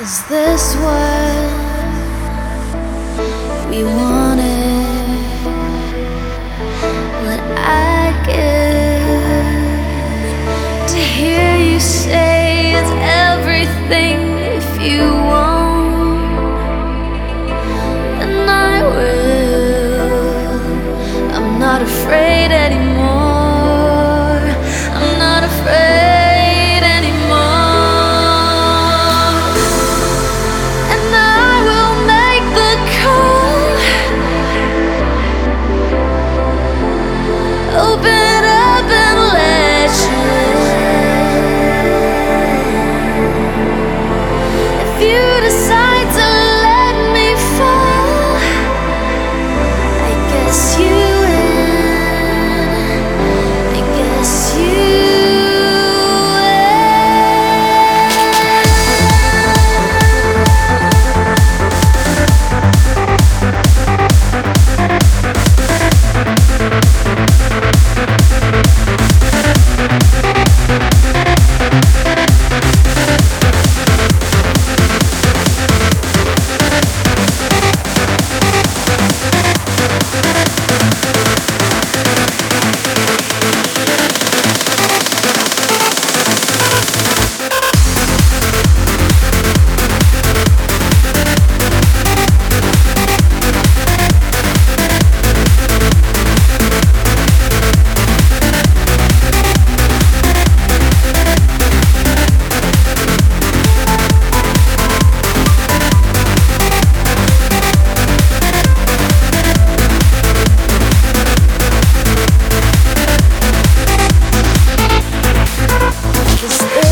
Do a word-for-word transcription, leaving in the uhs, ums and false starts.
Is this what we wanted? What I give to hear you say it's everything if you won't, and I will. I'm not afraid anymore. I'm not afraid. Open up and let you in. If you decide to let me fall, I guess you win. I guess you this